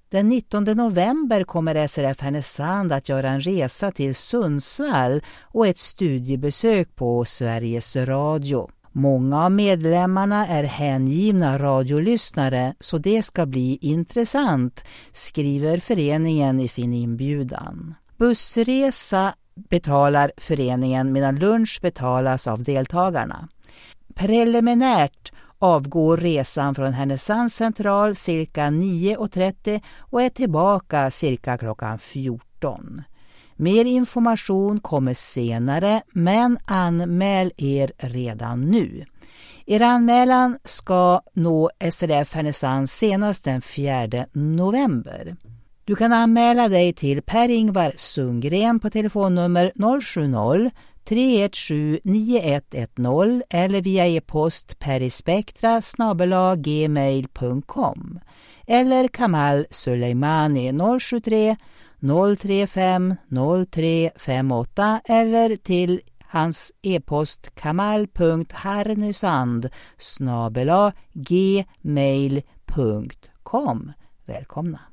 Den 19 november kommer SRF Härnösand att göra en resa till Sundsvall och ett studiebesök på Sveriges Radio. Många av medlemmarna är hängivna radiolyssnare, så det ska bli intressant, skriver föreningen i sin inbjudan. Bussresa betalar föreningen medan lunch betalas av deltagarna. Preliminärt avgår resan från Härnösands central cirka 9.30 och är tillbaka cirka klockan 14. Mer information kommer senare, men anmäl er redan nu. Er anmälan ska nå SRF Härnösand senast den 4 november. Du kan anmäla dig till Per-Ingvar Sundgren på telefonnummer 070-317-9110 eller via e-post perispektra@gmail.com eller Kamal Suleimani 073 035 0358 eller till hans e-post kamal.harnusand@gmail.com. Välkomna!